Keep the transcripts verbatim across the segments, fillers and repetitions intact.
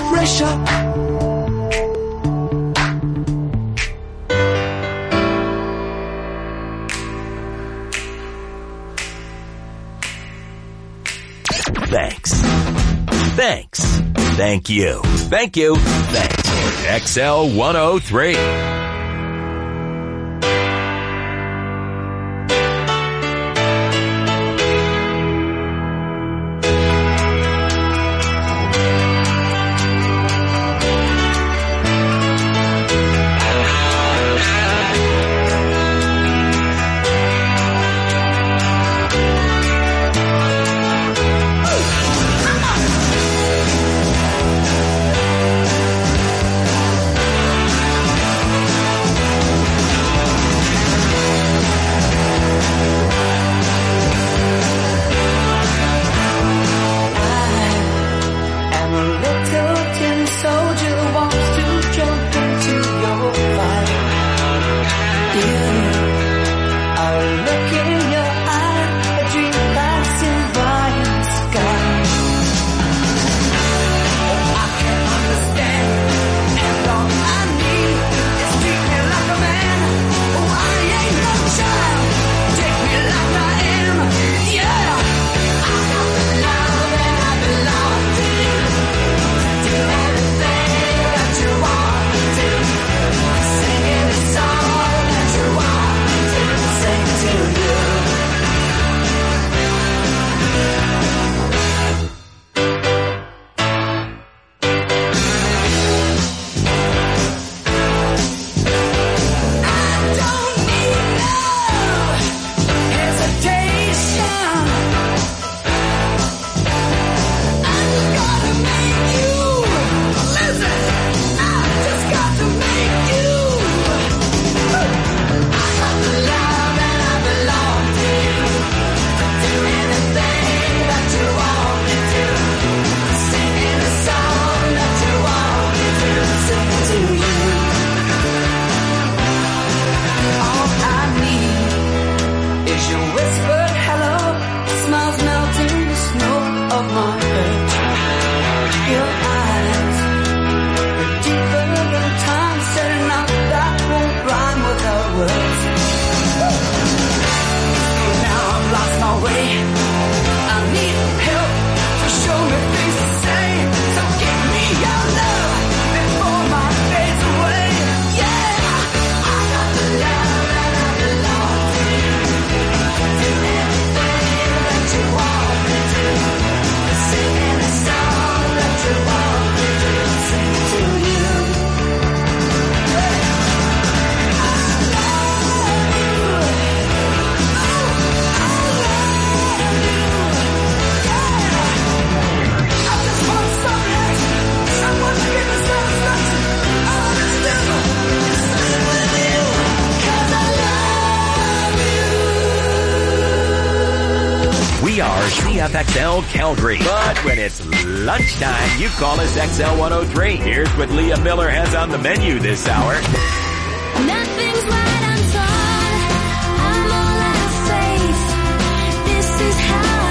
pressure. Thanks. Thanks. Thank you. Thank you. Thanks. X L one oh three. C F X L Calgary. But when it's lunchtime, you call us X L one oh three. Here's what Leah Miller has on the menu this hour. Nothing's right untold. I'm all out of faith. This is how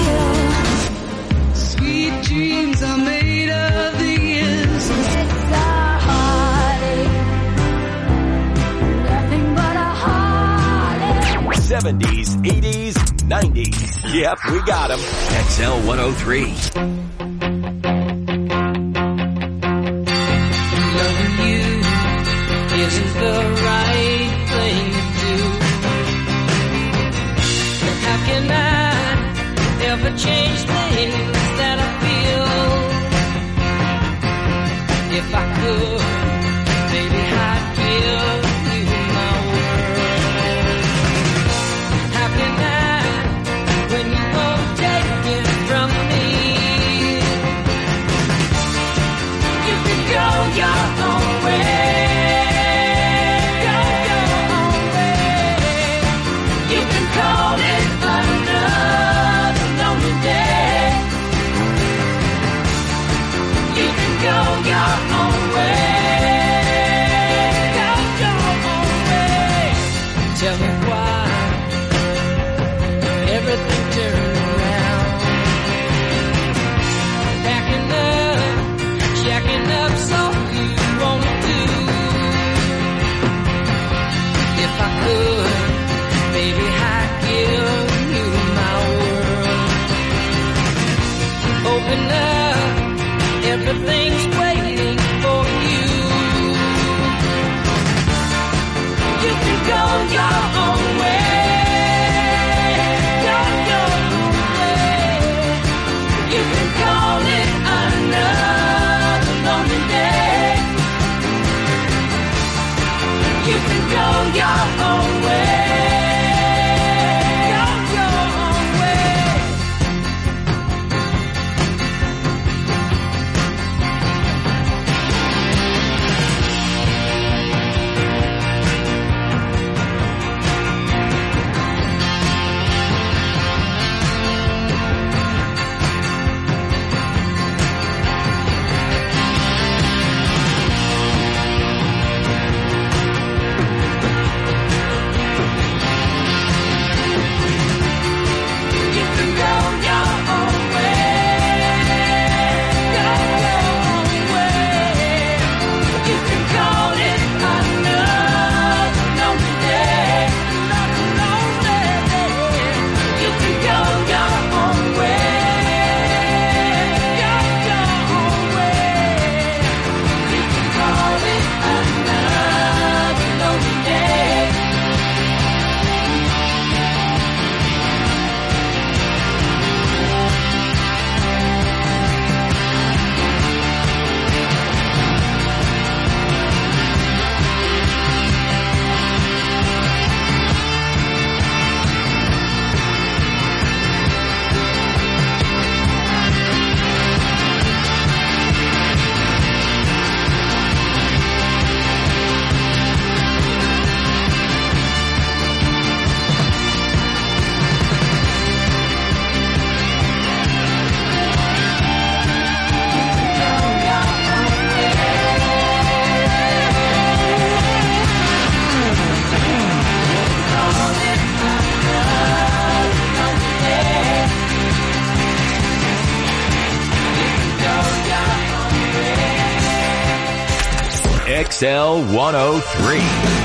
I feel. Sweet dreams are made of these. It's a heartache. Nothing but a heartache. seventies, eighties, nineties. Yep, we got them. X L one oh three. Loving you isn't the right thing to do. How can I ever change things that I feel? If I could, baby, I'd give you my world. How can I, when you won't take it from me? X L one oh three.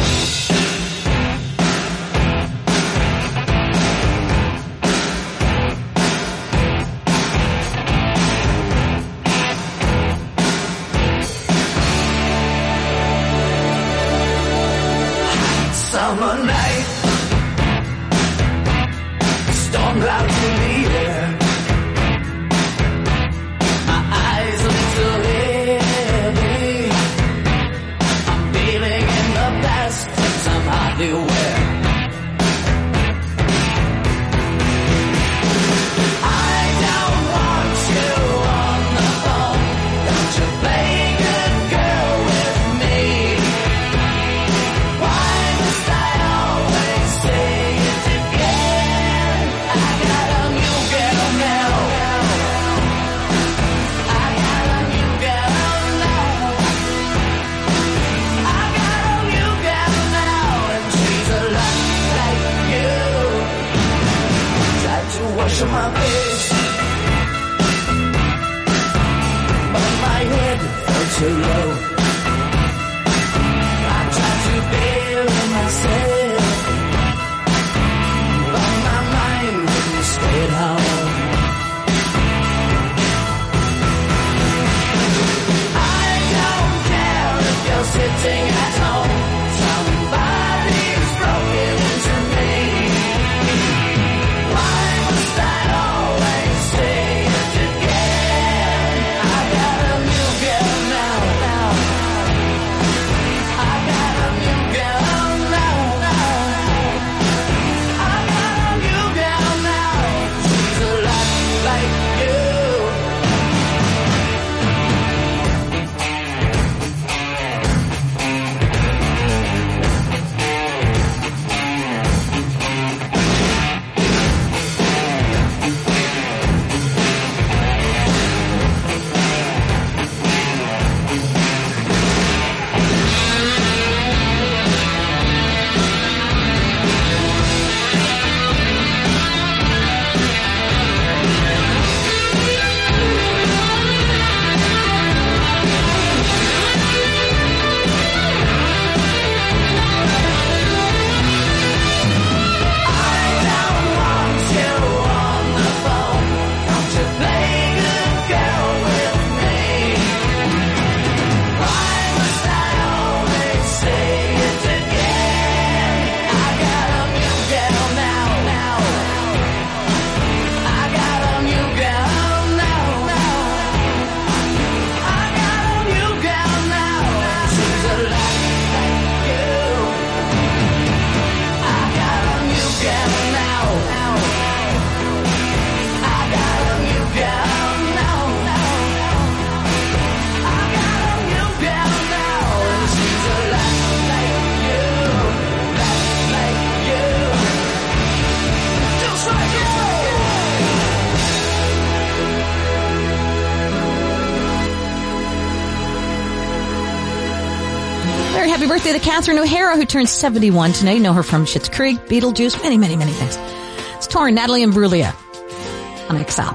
Summer night, storm clouds in the air. My eyes a little heavy. I'm feeling in the past, things I'm hardly aware. I don't want you on the phone. Don't you play good girl with me? Why must I always say it again? I got a new girl now. I got a new girl now. I got a new girl now, and she's a lot like you. Tried to wash my face, but my head felt too low. I tried to bury myself, but my mind wouldn't stay at home. I don't care if you're sitting at home. Somebody's broken into me. Why must I always say it again? I got a new girl now. I got a new girl now. I got a new girl now. She's a lot like you. Very happy birthday to Catherine O'Hara, who turns seventy-one tonight. You know her from Schitt's Creek, Beetlejuice, many, many, many things. It's Torn, Natalie Imbruglia on X L.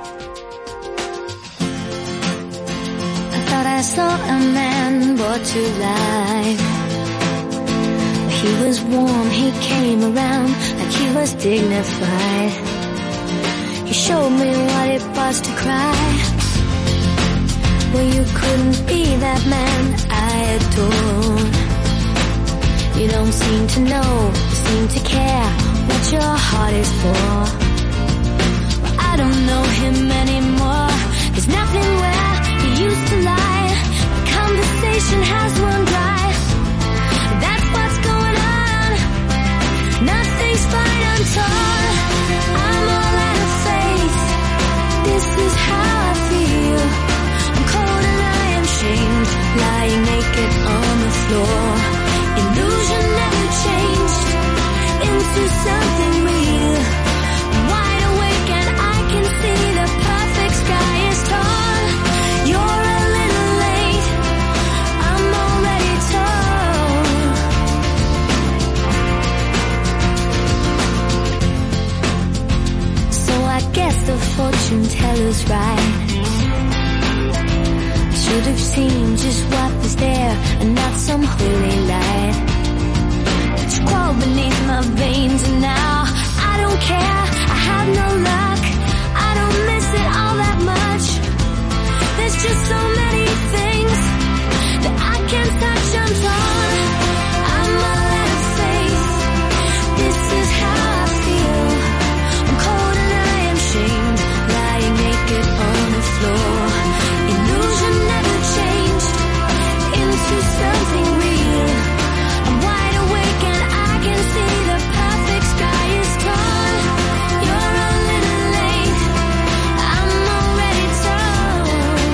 I thought I saw a man brought to life. He was warm, he came around like he was dignified. He showed me what it was to cry. Well, you couldn't be that man I adored. You don't seem to know, seem to care what your heart is for. Well, I don't know him anymore. There's nothing where he used to lie. The conversation has run dry. That's what's going on. Nothing's fine, I'm torn. I'm all out of faith. This is how I feel. I'm cold and I am shamed, lying naked on the floor. Illusion never changed into something real. I'm wide awake and I can see the perfect have seen just what was there and not some holy light. But you crawled beneath my veins and now I don't care, I have no luck, I don't miss it all that much. There's just so many things that I can't touch, I'm torn, I'm all out of faith. This is how I feel, I'm cold and I am shamed, lying naked on the floor. Illusion never changed into something real. I'm wide awake and I can see the perfect sky is torn. You're a little late, I'm already torn.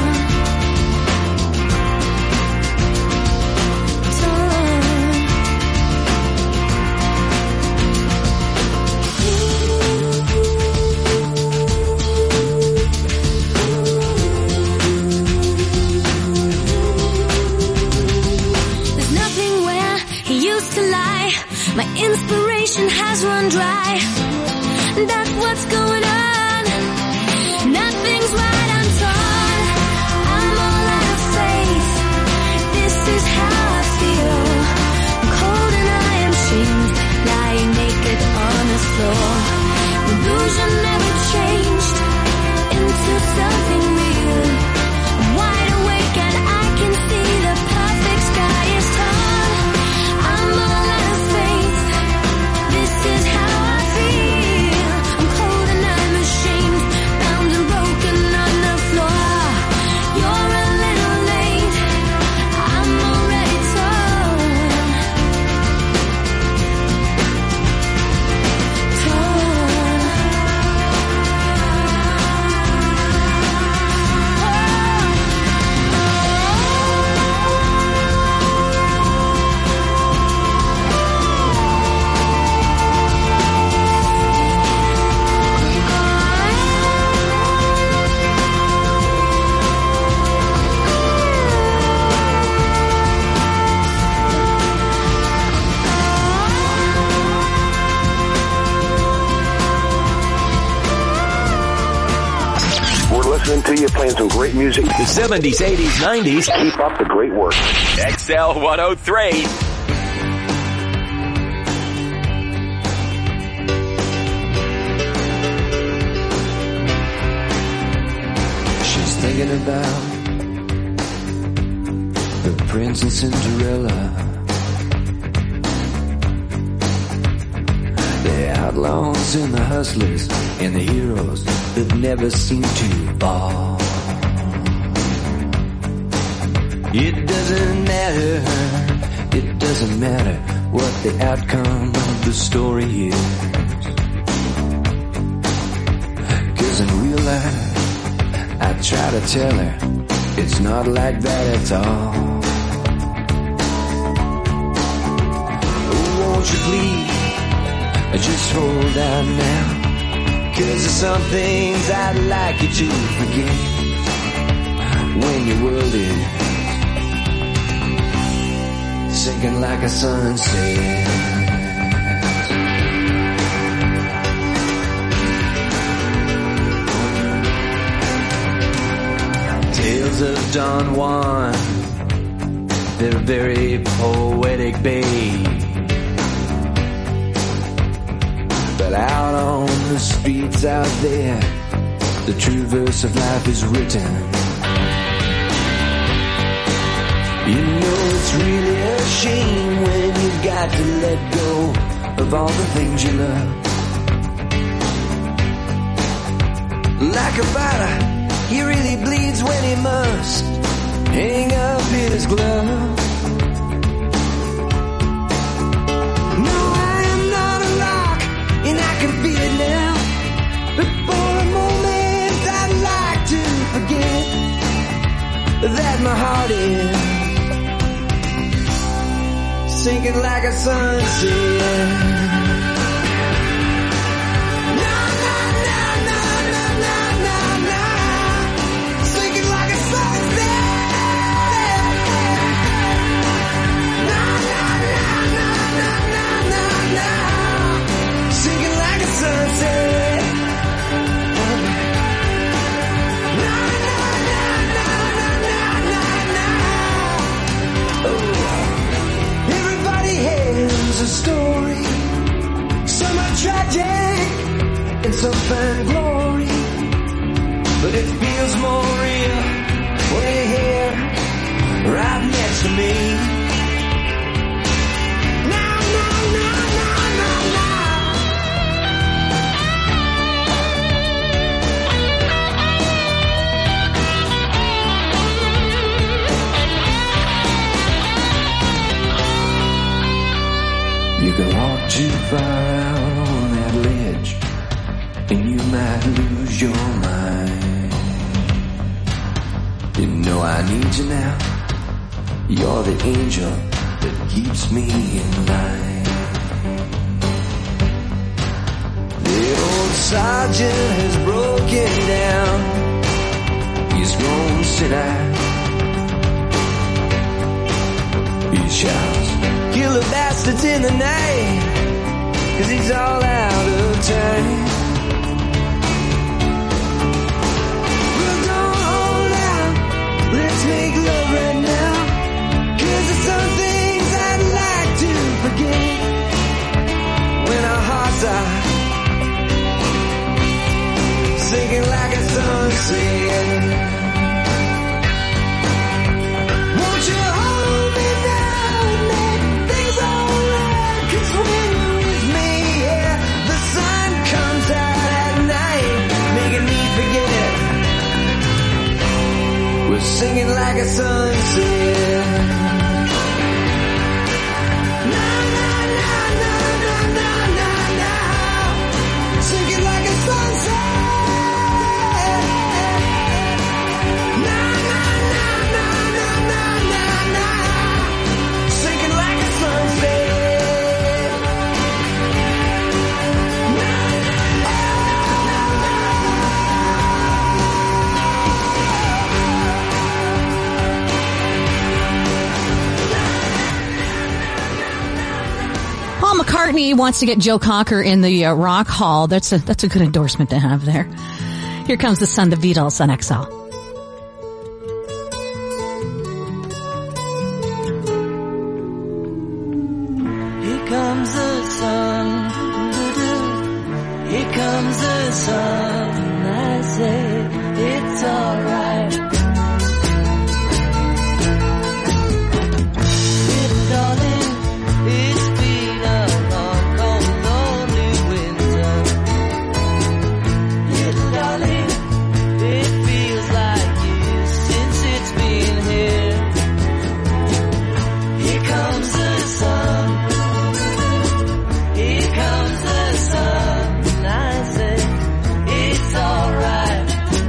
There's nothing where he used to lie. My inspiration has run dry. That's what's going on. Nothing's right, I'm torn. I'm all out of faith. This is how I feel. I'm cold and I am shamed, lying naked on the floor. Illusion never changed into something real. I'm wide awake and I can see the perfect sky is torn. I'm all out of faith. This is how I feel. I'm cold and I'm ashamed, bound and broken on the floor. You're a little late, I'm already torn. We're listening to you, playing some great music. The seventies, eighties, nineties. Keep up the great work. X L one oh three. She's thinking about the Prince and Cinderella, the outlaws and the hustlers and the heroes that never seem to fall. It doesn't matter, it doesn't matter what the outcome of the story is, 'cause in real life I try to tell her it's not like that at all. Oh, won't you please just hold out now, 'cause there's some things I'd like you to forget when your world is sinking like a sunset. Tales of Don Juan, they're very poetic, babe. But out on the streets out there, the true verse of life is written. You know it's really a shame when you've got to let go of all the things you love. Like a fighter, he really bleeds when he must hang up his glove. No, I am not a rock, and I can feel it now. But for a moment I'd like to forget that my heart is sinking like a sunset. No, no, no, no, no, no, no, no. Sinking like a sunset. No, no, no, no, no, no, no, no. Sinking like a sunset. No, no, no, no, no, no, no. far out on that ledge, and you might lose your mind. You know I need you now. You're the angel that keeps me in line. The old sergeant has broken down. He's grown sinner. He shouts, kill the bastards in the night, 'cause he's all out of time. Well, don't hold out, let's make love right now, 'cause there's some things I'd like to forget when our hearts are sinking like a sunset. Won't you hold me now and make things alright? 'Cause when you're with me, yeah, the sun comes out at night, making me forget. We're singing like a sunset. Na na na na na na na na, singing like a sunset. Na na na na na na na na, singing like a sunset. Na Paul McCartney wants to get Joe Cocker in the uh, Rock Hall. That's a that's a good endorsement to have there. Here comes the Sun, the Beatles on X L. Here comes the sun, here comes the sun, I say it's alright. Little darling, it's been a long, cold, lonely winter. Little darling, it feels like years since it's been here. Here comes the sun, here comes the sun, I say it's alright.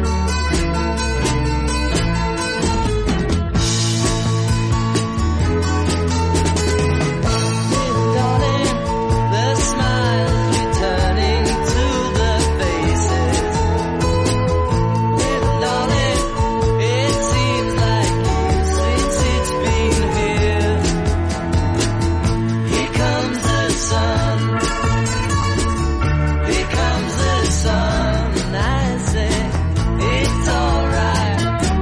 Little darling, the smiles returning to the faces. Little darling, it seems like years since it's been here. Here comes the sun, here comes the sun, I say it's alright.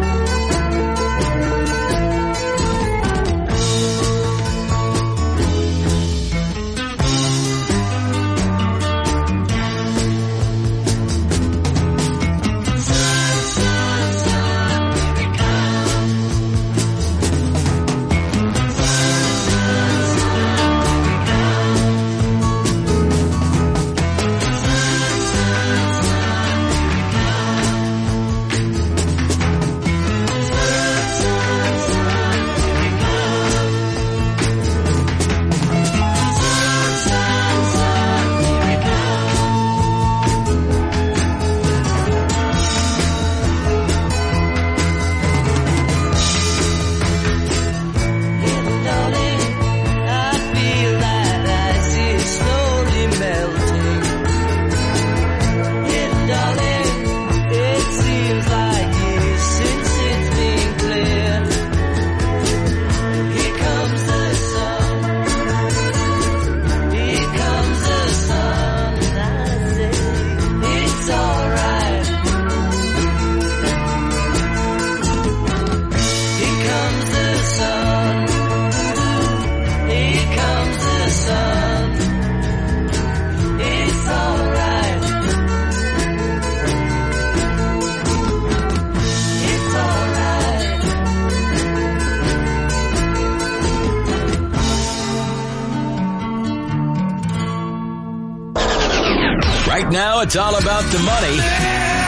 Little darling, I feel that ice is slowly melting. Little darling, it seems like years since it's been clear. Here comes the sun, here comes the sun, I say it's alright. Here comes the sun, here comes the sun, it's alright. It's alright. Right now, it's all about the money.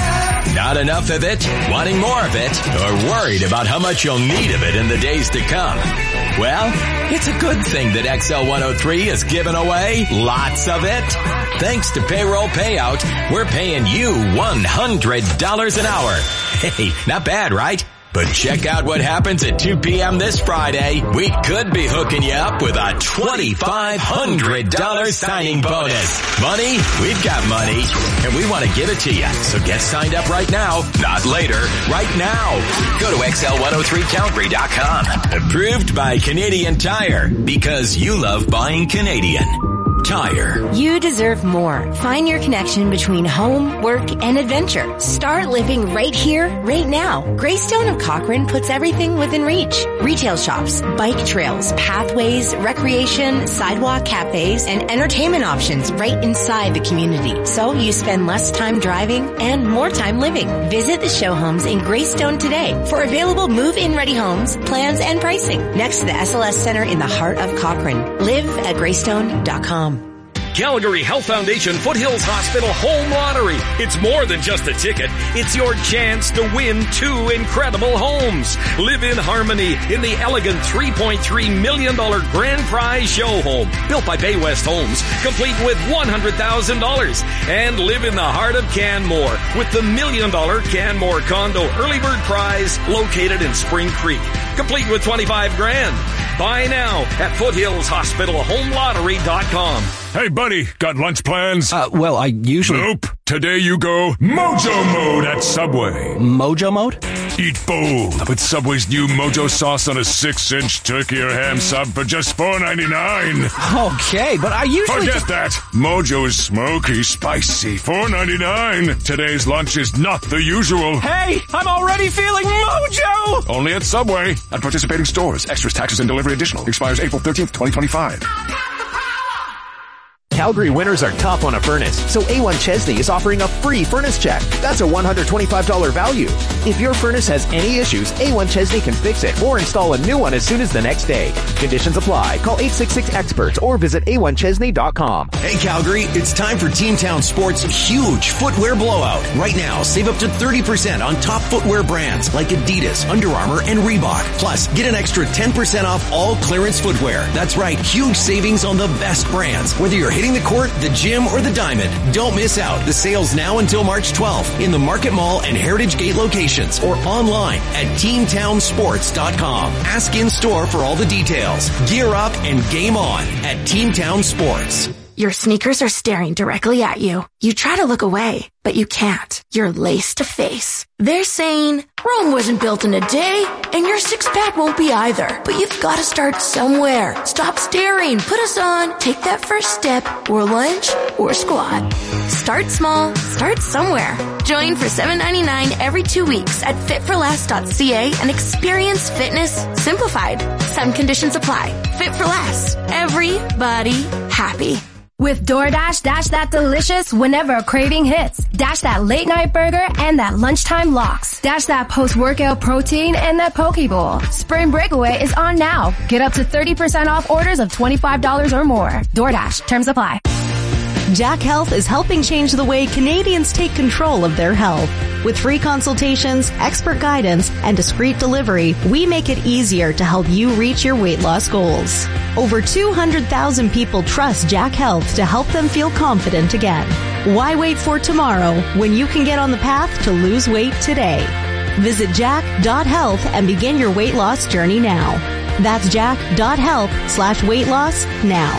Not enough of it? Wanting more of it? Or worried about how much you'll need of it in the days to come? Well, it's a good thing that X L one oh three is giving away lots of it. Thanks to Payroll Payout, we're paying you one hundred dollars an hour. Hey, not bad, right? But check out what happens at two p.m. this Friday. We could be hooking you up with a twenty-five hundred dollars signing bonus. Money? We've got money, and we want to give it to you. So get signed up right now. Not later. Right now. Go to X L one oh three Calgary dot com. Approved by Canadian Tire, because you love buying Canadian Tire. You deserve more. Find your connection between home, work, and adventure. Start living right here, right now. Greystone of Cochrane puts everything within reach. Retail shops, bike trails, pathways, recreation, sidewalk cafes, and entertainment options right inside the community. So you spend less time driving and more time living. Visit the show homes in Greystone today for available move-in ready homes, plans, and pricing. Next to the S L S Center in the heart of Cochrane. Live at greystone dot com. Calgary Health Foundation Foothills Hospital Home Lottery. It's more than just a ticket. It's your chance to win two incredible homes. Live in harmony in the elegant three point three million dollars grand prize show home, built by Bay West Homes, complete with one hundred thousand dollars. And live in the heart of Canmore with the million dollar Canmore condo early bird prize located in Spring Creek, complete with twenty-five grand. Buy now at foothills hospital home lottery dot com. Hey, buddy, got lunch plans? Uh, well, I usually... Nope. Today you go Mojo Mode at Subway. Mojo Mode? Eat bold with Subway's new Mojo sauce on a six-inch turkey or ham sub for just four ninety-nine. Okay, but I usually... Forget that. Mojo is smoky, spicy, four ninety-nine. Today's lunch is not the usual. Hey, I'm already feeling Mojo! Only at Subway. At participating stores. Extras, taxes, and delivery additional. Expires April thirteenth, twenty twenty-five. Calgary winters are tough on a furnace, so A one Chesney is offering a free furnace check. That's a one hundred twenty-five dollars value. If your furnace has any issues, A one Chesney can fix it or install a new one as soon as the next day. Conditions apply. Call eight six six experts or visit A one Chesney dot com. Hey Calgary, it's time for Team Town Sports' huge footwear blowout. Right now, save up to thirty percent on top footwear brands like Adidas, Under Armour, and Reebok. Plus, get an extra ten percent off all clearance footwear. That's right, huge savings on the best brands. Whether you're hitting the court, the gym, or the diamond, don't miss out. The sale's now until March twelfth in the Market Mall and Heritage Gate locations or online at team town sports dot com. Ask in store for all the details. Gear up and game on at Team Town Sports. Your sneakers are staring directly at you. You try to look away, but you can't. You're laced to face. They're saying, Rome wasn't built in a day, and your six-pack won't be either. But you've got to start somewhere. Stop staring. Put us on. Take that first step, or lunge, or squat. Start small. Start somewhere. Join for seven ninety-nine every two weeks at fit for less dot c a and experience fitness simplified. Some conditions apply. Fit for Less. Everybody happy. With DoorDash, dash that delicious whenever a craving hits. Dash that late night burger and that lunchtime lox. Dash that post-workout protein and that poke bowl. Spring Breakaway is on now. Get up to thirty percent off orders of twenty-five dollars or more. DoorDash. Terms apply. Jack Health is helping change the way Canadians take control of their health. With free consultations, expert guidance, and discreet delivery, we make it easier to help you reach your weight loss goals. Over two hundred thousand people trust Jack Health to help them feel confident again. Why wait for tomorrow when you can get on the path to lose weight today? Visit jack dot health and begin your weight loss journey now. That's jack dot health slash weight loss now.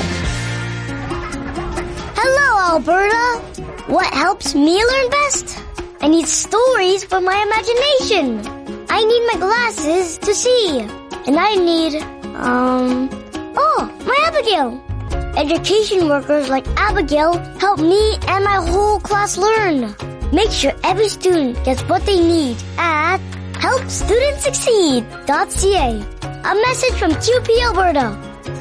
Hello, Alberta! What helps me learn best? I need stories for my imagination. I need my glasses to see. And I need, um, oh, my Abigail. Education workers like Abigail help me and my whole class learn. Make sure every student gets what they need at help students succeed dot c a. A message from Q P Alberta.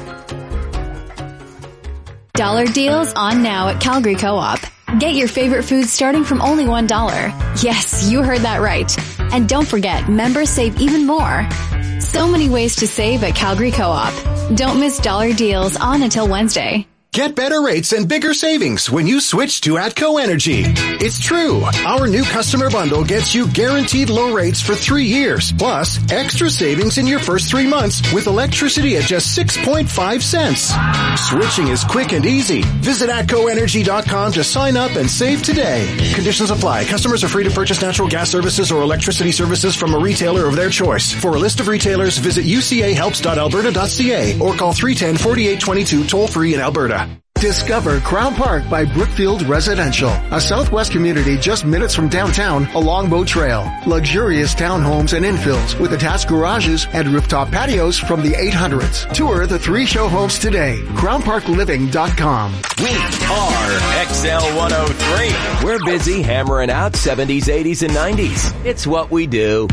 Dollar deals on now at Calgary Co-op. Get your favorite foods starting from only one dollar. Yes, you heard that right. And don't forget, members save even more. So many ways to save at Calgary Co-op. Don't miss dollar deals on until Wednesday. Get better rates and bigger savings when you switch to Atco Energy. It's true. Our new customer bundle gets you guaranteed low rates for three years, plus extra savings in your first three months with electricity at just six point five cents. Switching is quick and easy. Visit atco energy dot com to sign up and save today. Conditions apply. Customers are free to purchase natural gas services or electricity services from a retailer of their choice. For a list of retailers, visit u c a helps dot alberta dot c a or call three one zero, four eight two two toll free in Alberta. Discover Crown Park by Brookfield Residential, a Southwest community just minutes from downtown along Boat Trail. Luxurious townhomes and infills with attached garages and rooftop patios from the eight hundreds. Tour the three show homes today. crown park living dot com. We are X L one oh three. We're busy hammering out seventies, eighties, and nineties. It's what we do.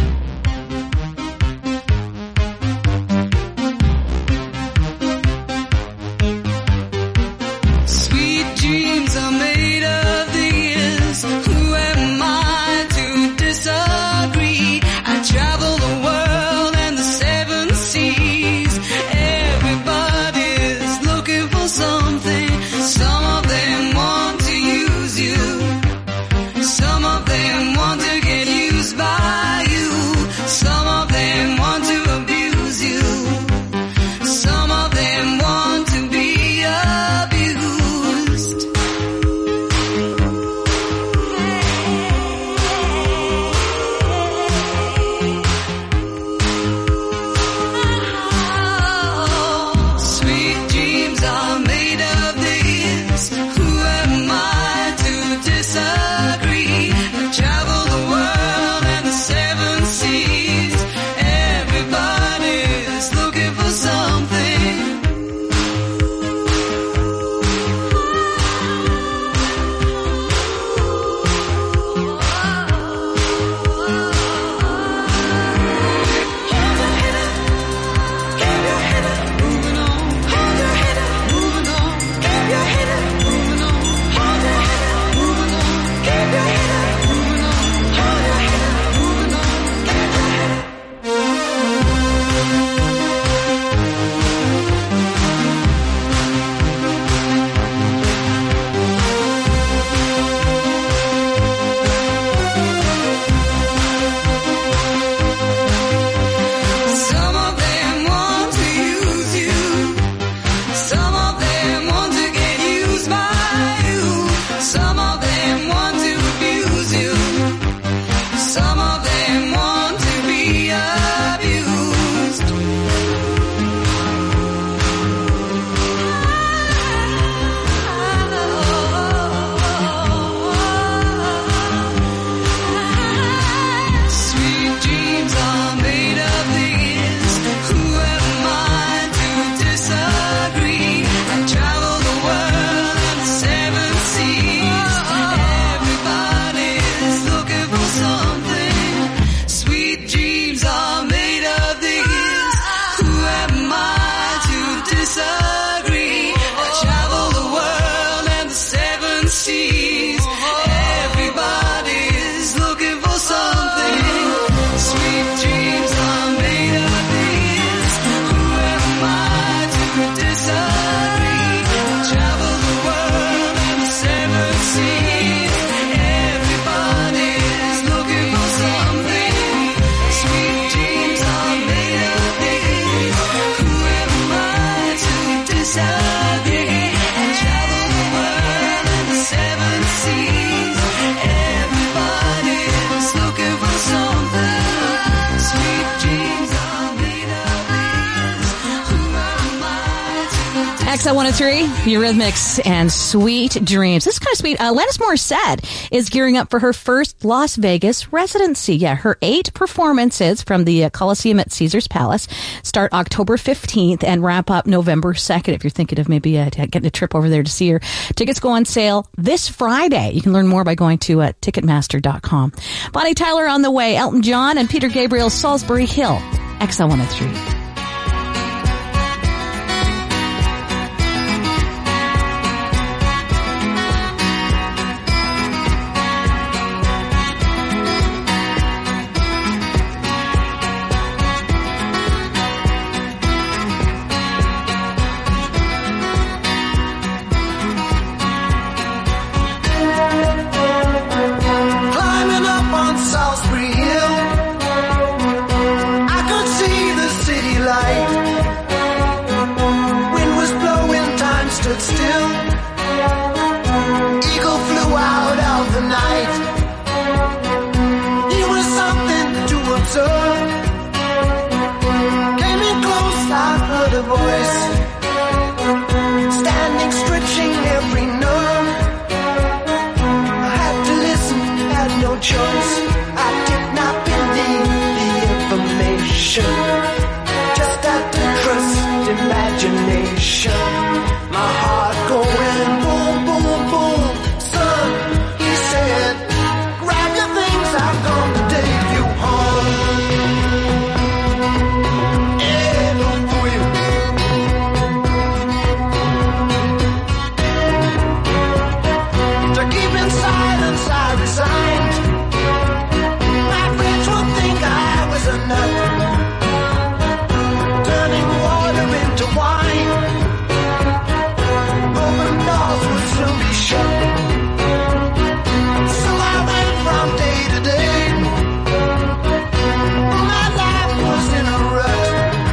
X L one oh three, Eurythmics and Sweet Dreams. This is kind of sweet. Uh, Alanis Morissette is gearing up for her first Las Vegas residency. Yeah, her eight performances from the uh, Coliseum at Caesars Palace start October fifteenth and wrap up November second. If you're thinking of maybe uh, getting a trip over there to see her, tickets go on sale this Friday. You can learn more by going to uh, ticketmaster dot com. Bonnie Tyler on the way. Elton John and Peter Gabriel's Salisbury Hill. X L one oh three. sensation. Just got to trust imagination. My heart going boom, boom, boom. Son, he said, grab your things, I'm gonna take you home. Yeah, don't fool you. To keep in silence, I resigned. My friends would think I was a nut, turning water into wine. Open doors would soon be shut. So I went from day to day. My life was in a rut,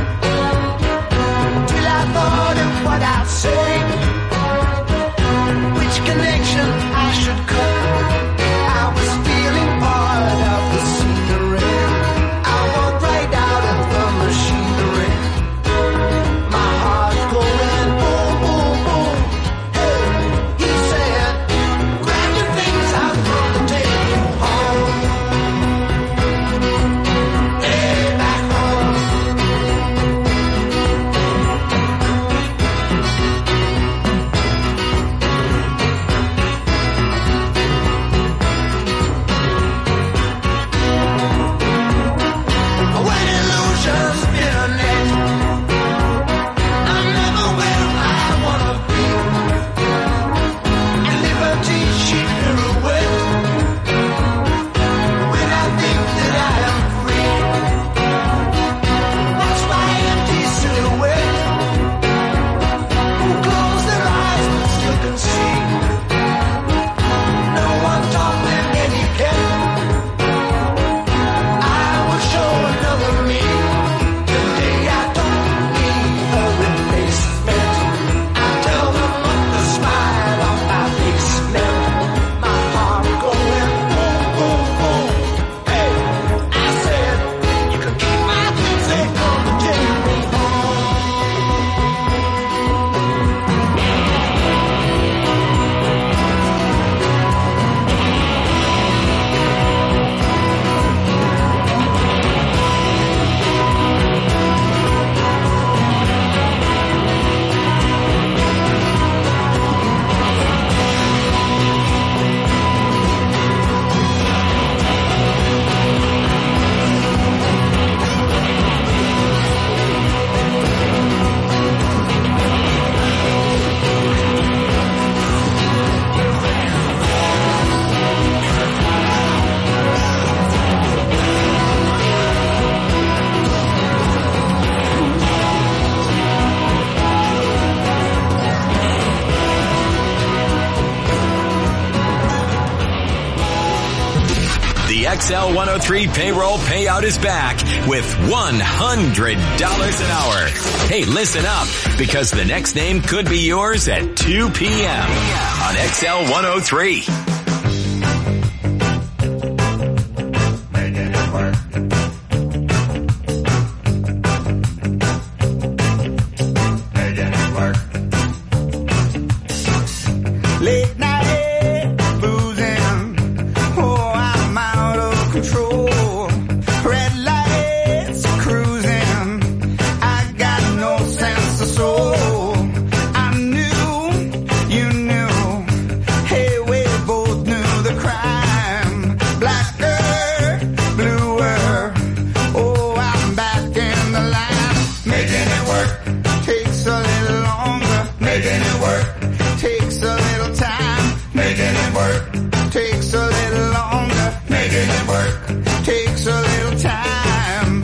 till I thought of what I'd say, which connection I should cut. I was feeling part of the scenery. I walked right out of the machinery. My heart going boom, boom, boom. Hey, he said, grab your things, I'm gonna take you home. Hey, back home. When illusions in a net, I'm never where I wanna be. And liberty she pirouette. When I think that I am free, watch my empty silhouette. Who close their eyes but still can see. No one taught them etiquette. I will show another me. Today I don't need a replacement. I tell them what the smile on my face meant. My heart going boom, boom, boom. Hey, I said, you can keep my things, they gonna take me home. The X L one oh three payroll payout is back with one hundred dollars an hour. Hey, listen up, because the next name could be yours at two p.m. on X L one oh three. Late night boozing, oh I'm out of control. Red lights cruising, I got no sense of soul. I knew, you knew, hey we both knew the crime. Blacker, bluer, oh I'm back in the line. Making it work takes a little longer. Making it work takes a little time. Making it work takes a little longer. Making it work takes a little time.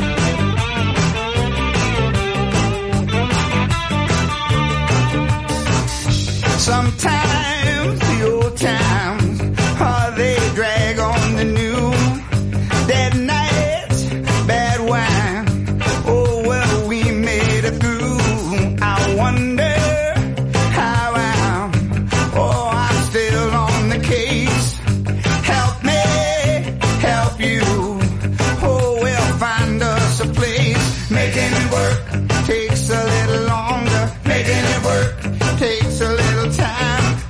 Sometimes the old times, oh, they drag on the new. Dead nights, bad wine, oh well we made it through. I wonder how I'm, oh I'm still on the case. Help me, help you, oh we'll find us a place. Making it work takes a little longer. Making it work takes a little time.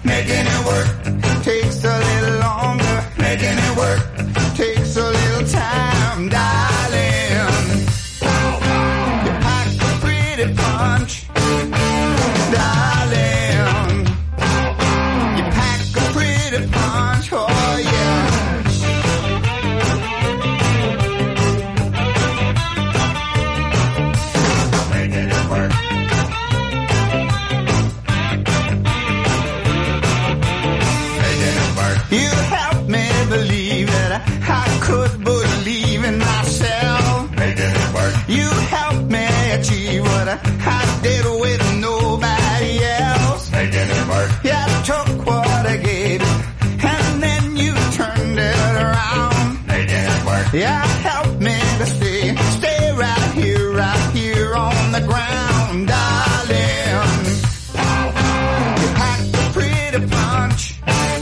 I did with nobody else. Making it work. Yeah, I took what I gave you, and then you turned it around. Making it work. Yeah, help me to stay, stay right here, right here on the ground, darling. You packed a pretty punch,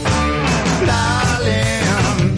darling.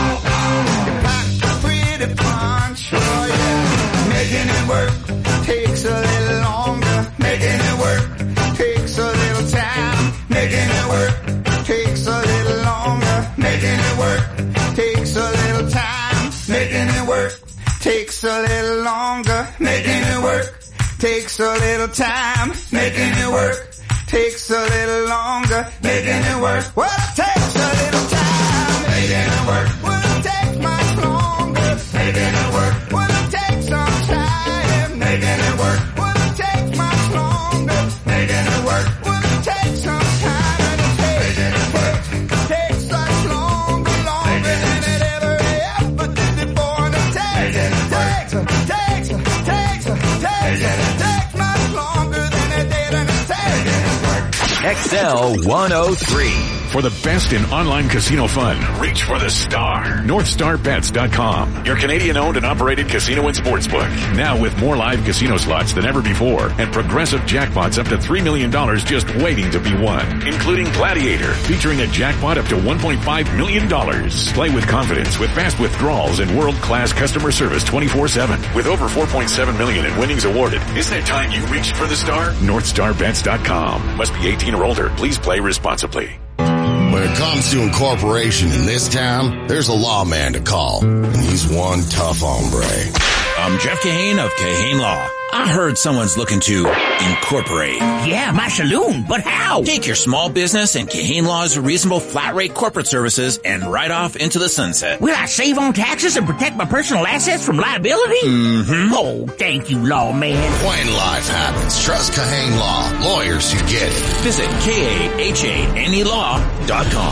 You packed a pretty punch, oh yeah. Making it work takes a little longer. Making it work takes a little time. Making it work takes a little longer. Making it work takes a little time. Making it work takes a little longer. Making it work takes a little time. Making it work takes a little longer. Making it work. Well, it takes a little time. Making it work. Well, it takes much longer. Making it work. Well, it takes some time. Making it work. Well, it takes much longer. Making it work. Well, it takes some time. And it takes, making it work. Takes such longer, longer than it ever, ever did before. And it takes, takes, takes, takes, takes, takes much longer than it did. And it takes. X L one oh three. For the best in online casino fun, reach for the star. North Star Bets dot com, your Canadian-owned and operated casino and sportsbook. Now with more live casino slots than ever before and progressive jackpots up to three million dollars just waiting to be won, including Gladiator, featuring a jackpot up to one point five million dollars. Play with confidence with fast withdrawals and world-class customer service twenty-four seven. With over four point seven million dollars in winnings awarded, isn't it time you reached for the star? North Star Bets dot com. Must be eighteen or older. Please play responsibly. When it comes to incorporation in this town, there's a lawman to call, and he's one tough hombre. I'm Jeff Kahane of Kahane Law. I heard someone's looking to incorporate. Yeah, my saloon, but how? Take your small business and Kahane Law's reasonable flat rate corporate services and ride off into the sunset. Will I save on taxes and protect my personal assets from liability? Mm-hmm. Oh, thank you, lawman. When life happens, trust Kahane Law. Lawyers who get it. Visit K A H A N E law dot com.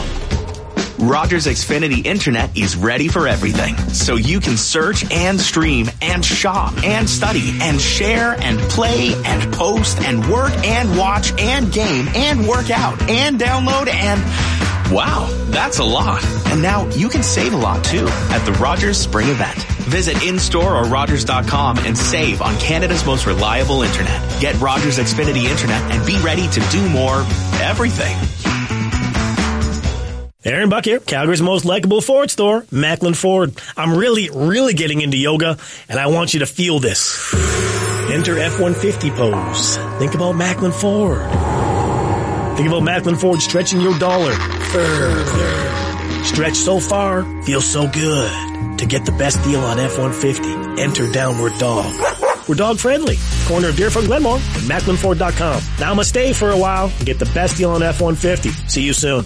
Rogers Xfinity Internet is ready for everything, so you can search and stream and shop and study and share and play and post and work and watch and game and work out and download and... Wow, that's a lot. And now you can save a lot too at the Rogers Spring Event. Visit in-store or Rogers dot com and save on Canada's most reliable internet. Get Rogers Xfinity Internet and be ready to do more everything. Aaron Buck here, Calgary's most likable Ford store, Macklin Ford. I'm really, really getting into yoga, and I want you to feel this. Enter F one fifty pose. Think about Macklin Ford. Think about Macklin Ford stretching your dollar further. Stretch so far, feel so good. To get the best deal on F one fifty, enter Downward Dog. We're dog friendly. Corner of Deerfoot Glenmore and Macklin Ford dot com. Now I'm gonna stay for a while and get the best deal on F one fifty. See you soon.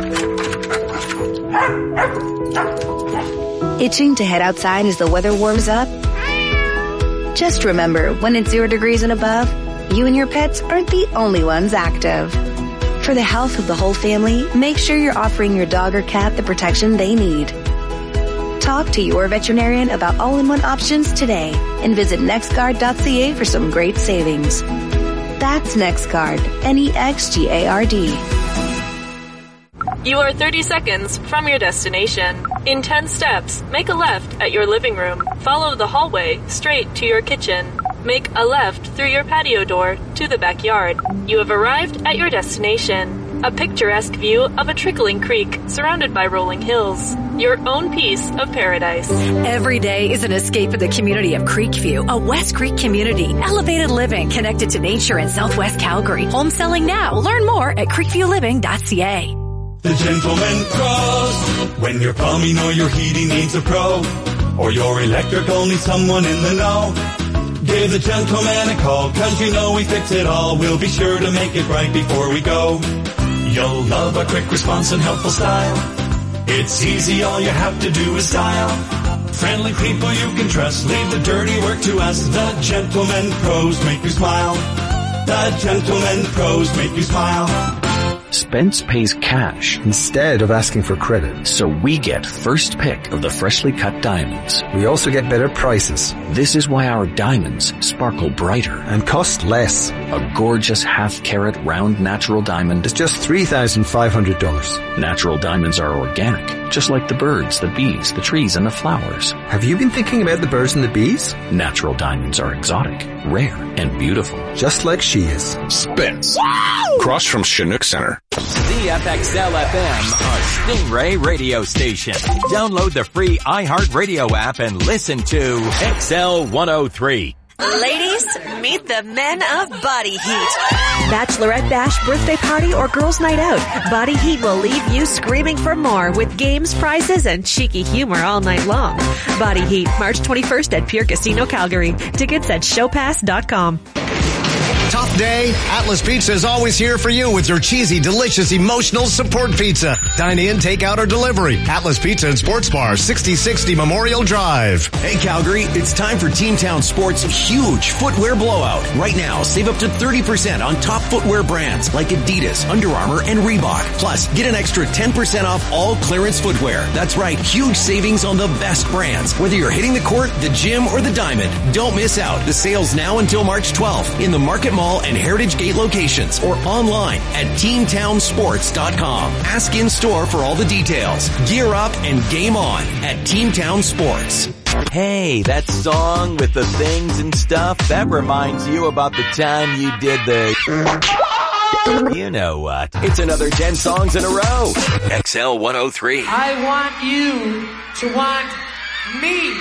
Itching to head outside as the weather warms up? Just remember, when it's zero degrees and above, you and your pets aren't the only ones active. For the health of the whole family, make sure you're offering your dog or cat the protection they need. Talk to your veterinarian about all-in-one options today and visit nextguard dot c a for some great savings. That's NextGuard, N E X G A R D. You are thirty seconds from your destination. In ten steps, make a left at your living room. Follow the hallway straight to your kitchen. Make a left through your patio door to the backyard. You have arrived at your destination. A picturesque view of a trickling creek surrounded by rolling hills. Your own piece of paradise. Every day is an escape in the community of Creekview, a West Creek community. Elevated living connected to nature in Southwest Calgary. Home selling now. Learn more at creekview living dot c a. The Gentleman Pros. When your plumbing or your heating needs a pro, or your electrical needs someone in the know, give the Gentleman a call, cause you know we fix it all. We'll be sure to make it right before we go. You'll love our quick response and helpful style. It's easy, all you have to do is dial. Friendly people you can trust, leave the dirty work to us. The Gentleman Pros make you smile. The Gentleman Pros make you smile. Spence pays cash instead of asking for credit. So we get first pick of the freshly cut diamonds. We also get better prices. This is why our diamonds sparkle brighter and cost less. A gorgeous half-carat round natural diamond is just three thousand five hundred dollars. Natural diamonds are organic, just like the birds, the bees, the trees, and the flowers. Have you been thinking about the birds and the bees? Natural diamonds are exotic, rare, and beautiful. Just like she is. Spence. Across from Chinook Center. C F X L F M, a Stingray radio station. Download the free iHeartRadio app and listen to X L one oh three. Ladies, meet the men of Body Heat. Bachelorette bash, birthday party, or girls' night out, Body Heat will leave you screaming for more with games, prizes, and cheeky humor all night long. Body Heat, March twenty-first at Pier Casino, Calgary. Tickets at showpass dot com. Tough day? Atlas Pizza is always here for you with your cheesy, delicious, emotional support pizza. Dine in, take out, or delivery. Atlas Pizza and Sports Bar, sixty sixty Memorial Drive. Hey Calgary, it's time for Team Town Sports' huge footwear blowout. Right now, save up to thirty percent on top footwear brands like Adidas, Under Armour, and Reebok. Plus, get an extra ten percent off all clearance footwear. That's right, huge savings on the best brands. Whether you're hitting the court, the gym, or the diamond, don't miss out. The sale's now until March twelfth in the Market Mall and Heritage Gate locations or online at team town sports dot com. Ask in store for all the details. Gear up and game on at Team Town Sports. Hey, that song with the things and stuff, that reminds you about the time you did the... You know what? It's another ten songs in a row. X L one oh three. I want you to want me.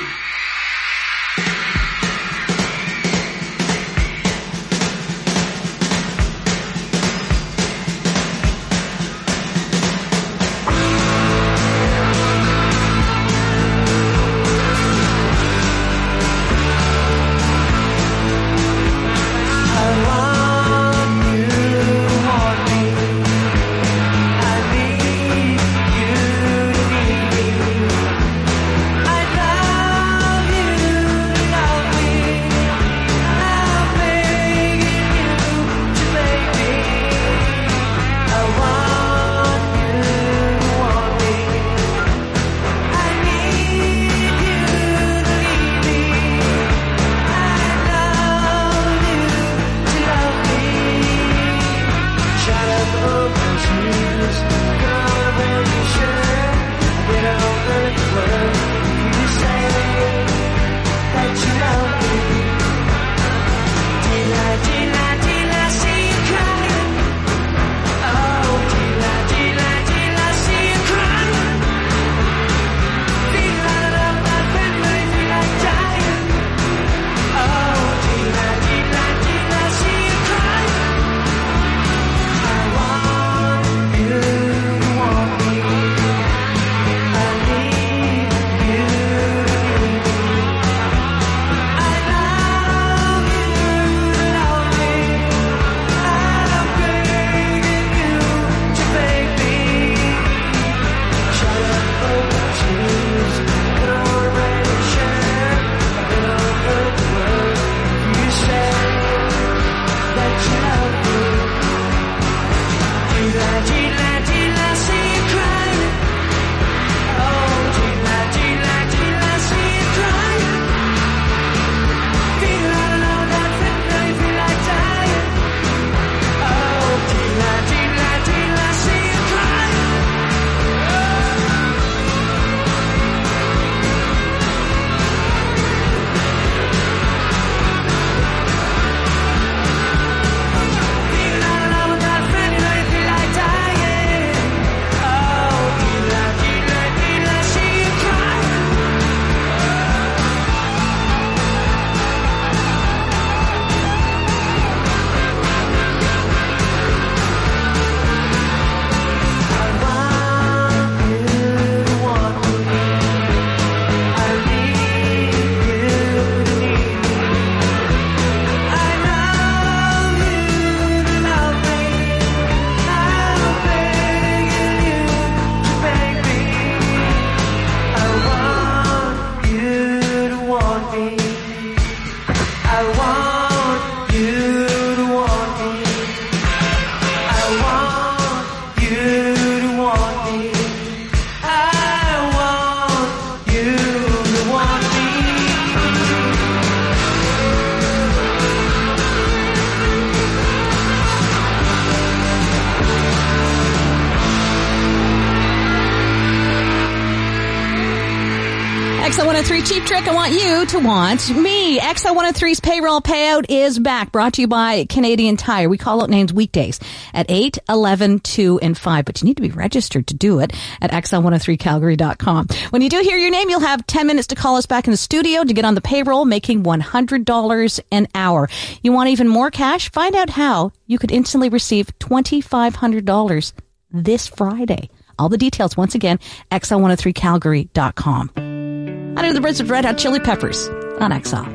one oh three Cheap Trick, I want you to want me. X L one oh three's payroll payout is back, brought to you by Canadian Tire. We call out names weekdays at eight, eleven, two, and five, but you need to be registered to do it at X L one oh three Calgary dot com. When you do hear your name, you'll have ten minutes to call us back in the studio to get on the payroll, making one hundred dollars an hour. You want even more cash? Find out how you could instantly receive two thousand five hundred dollars this Friday. All the details, once again, X L one oh three Calgary dot com. Under the bridge of Red Hot Chili Peppers on X L.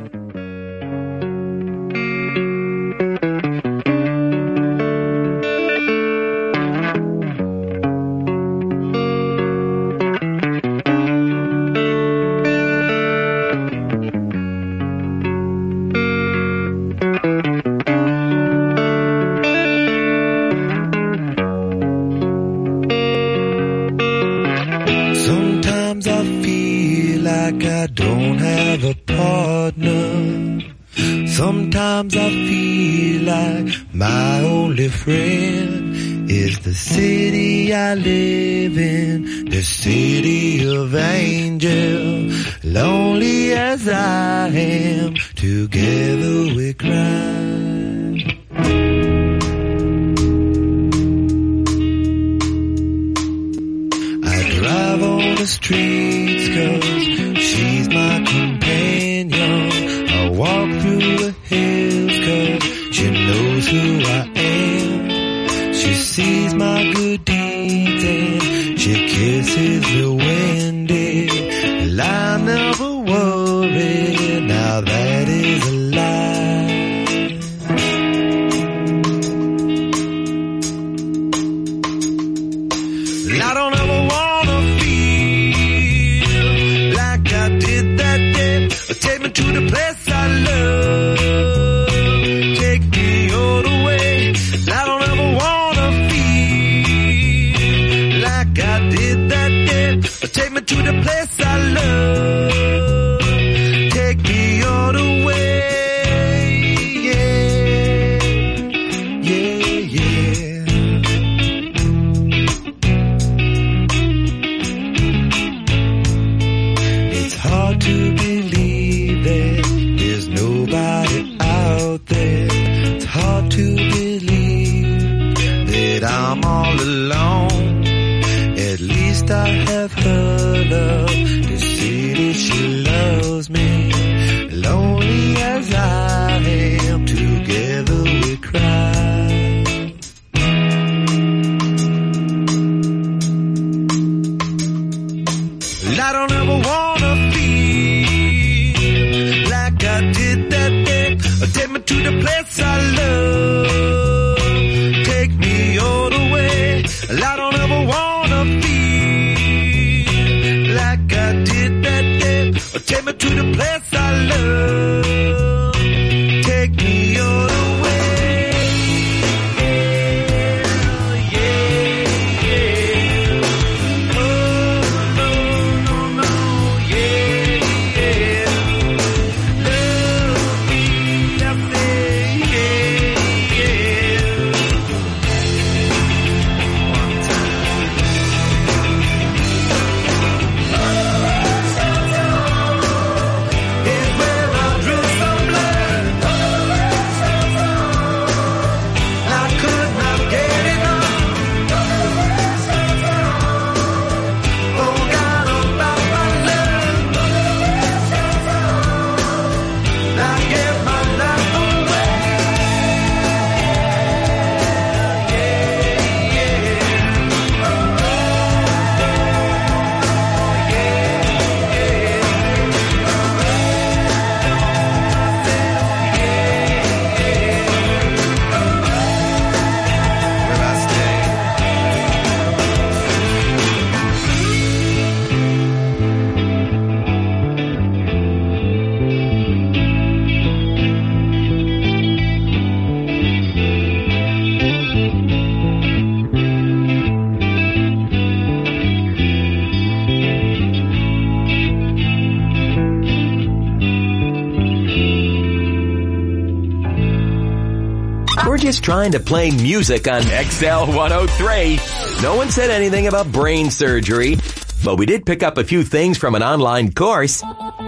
I don't have a partner. Sometimes I feel like my only friend is the city I live in, the city of angel. Lonely as I am, together we cry. I drive on the streets 'cause she's my companion. I walk through the hills 'cause she knows who I am. She sees my good deeds and she kisses the windy. Well, I never worry, now that is a lie. Well, I don't ever wanna feel like I did that day. Take me to the place I love. Take me all the way. I don't ever wanna feel like I did that day. Take me to the place I love. Take me all the way. Yeah, yeah, yeah. It's hard to believe that there's nobody out there. It's hard to believe that I'm all alone. At least I have her love. The city, she loves me. Lonely as I am, together we cry. Well, I don't ever wanna feel like I did that day. Take me to the place I love. Take me all the way. Well, I don't ever wanna feel like I did that day. Take me to the place I love. Take me all the way. Yeah, yeah. Oh, no, no, no. Yeah, yeah. Love me, I say, yeah, yeah. One time. Is where I drew some blood. I could not get enough. Forgot about my love. I gave my life away. Will I stay? We're just trying to play music on X L one oh three. No one said anything about brain surgery, but we did pick up a few things from an online course.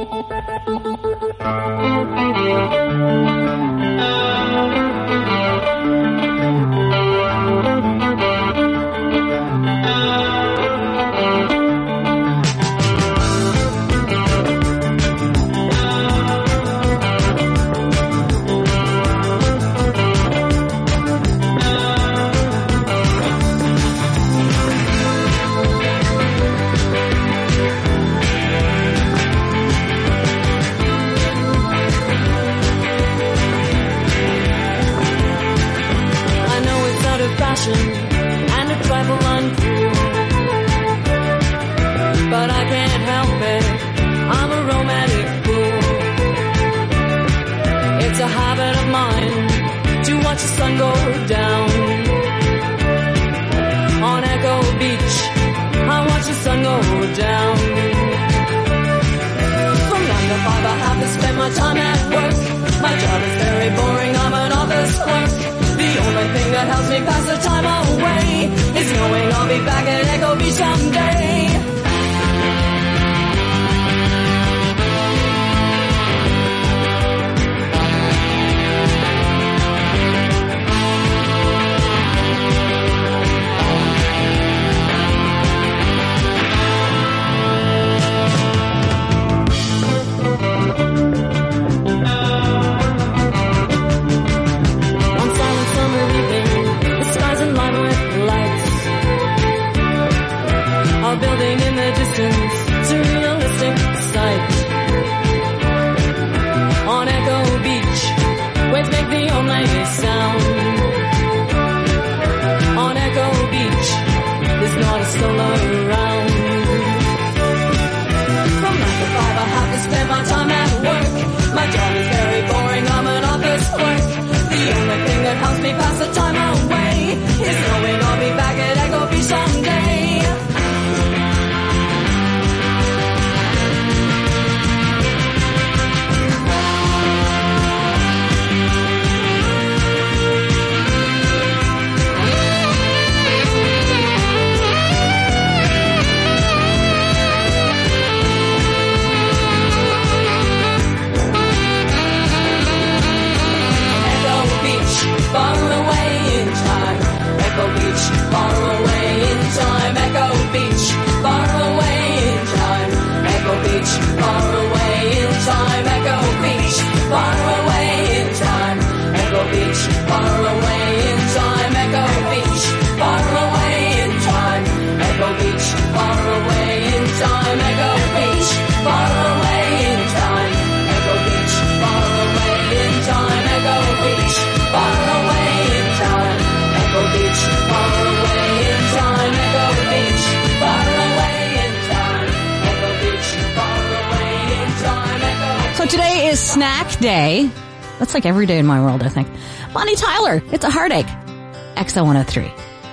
And a trifle uncool, but I can't help it, I'm a romantic fool. It's a habit of mine to watch the sun go down. On Echo Beach, I watch the sun go down. From nine to five I have to spend my time at work. My job is very boring, I'm an office clerk. The only thing that helps me pass the time away is knowing I'll be back at Echo Beach someday. Building in the distance, surrealistic sight. On Echo Beach, waves make the only sound. On Echo Beach, there's not a soul around. From nine to five, I have to spend my time at work. My job is very boring, I'm an office clerk. The only thing that helps me pass the time away is knowing I'll be back at Echo Beach someday. Far away in time, Echo Beach, far away in time, Echo Beach, far away in time, Echo Beach, far away in time, Echo Beach, far away in time, Echo Beach, far away in time, Echo Beach, far away in time, Echo Beach, far away in time, Echo Beach, far away in time, Echo Beach, far away in time, Echo Beach, far away in time, Echo Beach, far away in time, Echo Beach, far away in time, Echo Beach, far away in time, Echo Beach. So today is snack day. That's like every day in my world, I think. Bonnie Tyler, It's a Heartache. X L one oh three.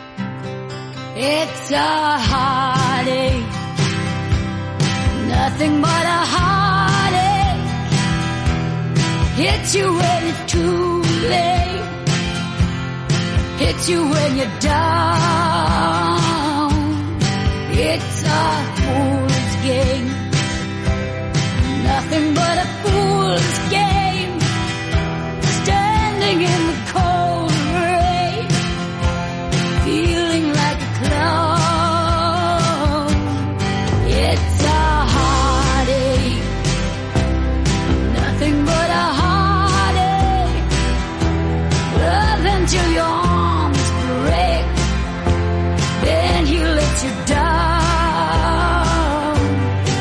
It's a heartache, nothing but a heartache. Hits you when it's too late, hits you when you're down. It's a fool's game, nothing but a fool's game. Standing in the cold rain, feeling like a clown. It's a heartache, nothing but a heartache. Love until your arms break, then he lets you down.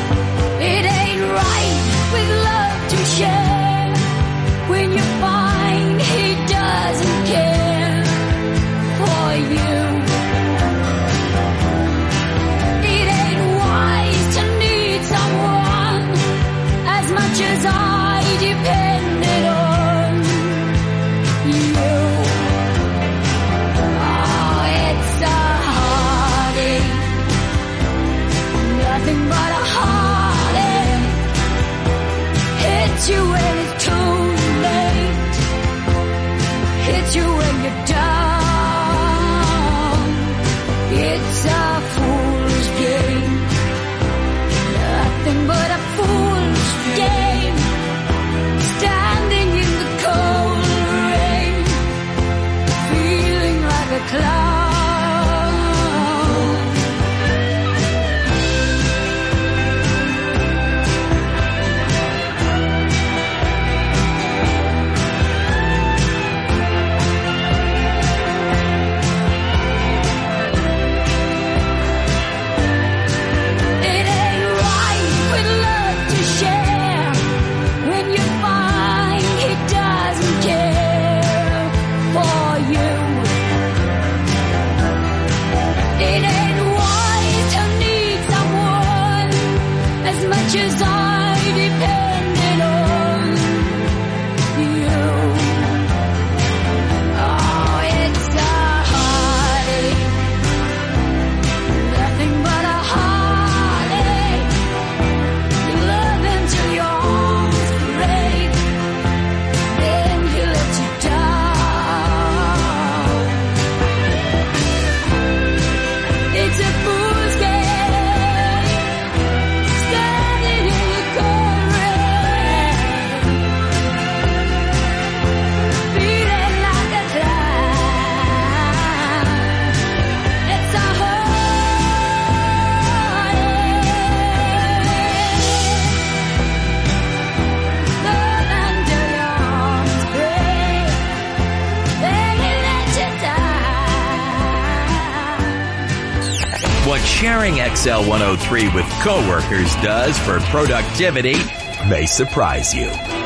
what sharing X L one oh three with coworkers does for productivity may surprise you.